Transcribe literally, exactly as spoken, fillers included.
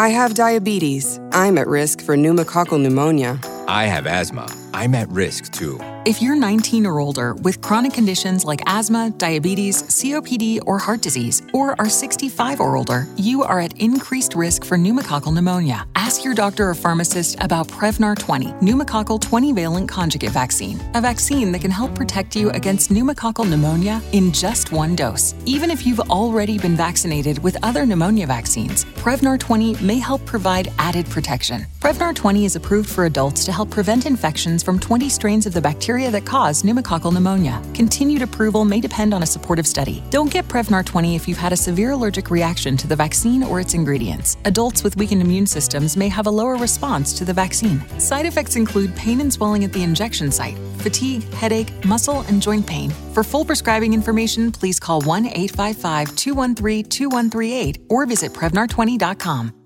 I have diabetes. I'm at risk for pneumococcal pneumonia. I have asthma. I'm at risk too. If you're nineteen or older with chronic conditions like asthma, diabetes, C O P D, or heart disease, or are sixty-five or older, you are at increased risk for pneumococcal pneumonia. Ask your doctor or pharmacist about Prevnar twenty, pneumococcal twenty-valent conjugate vaccine, a vaccine that can help protect you against pneumococcal pneumonia in just one dose. Even if you've already been vaccinated with other pneumonia vaccines, Prevnar twenty may help provide added protection. Prevnar twenty is approved for adults to help prevent infections from twenty strains of the bacteria that cause pneumococcal pneumonia. Continued approval may depend on a supportive study. Don't get Prevnar twenty if you've had a severe allergic reaction to the vaccine or its ingredients. Adults with weakened immune systems may have a lower response to the vaccine. Side effects include pain and swelling at the injection site, fatigue, headache, muscle, and joint pain. For full prescribing information, please call one eight five five, two one three, two one three eight or visit Prevnar twenty dot com.